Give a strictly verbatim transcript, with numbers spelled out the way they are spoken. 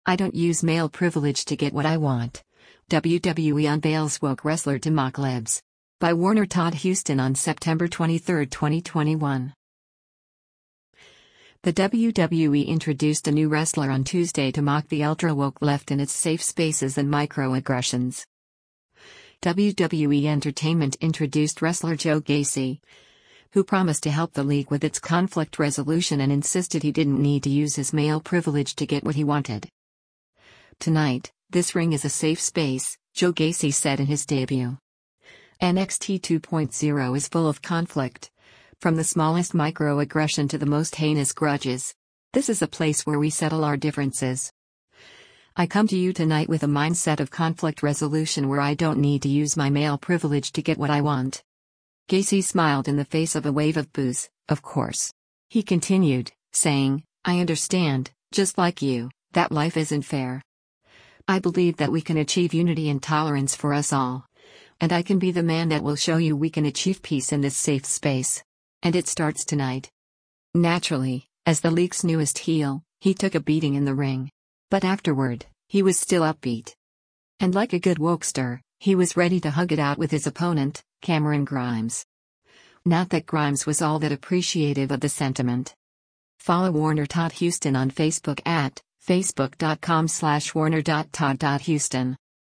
I don't use male privilege to get what I want. W W E unveils woke wrestler to mock libs. By Warner Todd Houston on September twenty-third, twenty twenty-one. The W W E introduced a new wrestler on Tuesday to mock the ultra-woke left in its safe spaces and microaggressions. W W E Entertainment introduced wrestler Joe Gacy, who promised to help the league with its conflict resolution and insisted he didn't need to use his male privilege to get what he wanted. "Tonight, this ring is a safe space," Joe Gacy said in his debut. N X T two point oh is full of conflict, from the smallest microaggression to the most heinous grudges. This is a place where we settle our differences. I come to you tonight with a mindset of conflict resolution where I don't need to use my male privilege to get what I want. Gacy smiled in the face of a wave of boos, of course. He continued, saying, "I understand, just like you, that life isn't fair. I believe that we can achieve unity and tolerance for us all. And I can be the man that will show you we can achieve peace in this safe space. And it starts tonight." Naturally, as the league's newest heel, he took a beating in the ring. But afterward, he was still upbeat. And like a good wokester, he was ready to hug it out with his opponent, Cameron Grimes. Not that Grimes was all that appreciative of the sentiment. Follow Warner Todd Houston on Facebook at facebook dot com slash warner dot todd dot houston.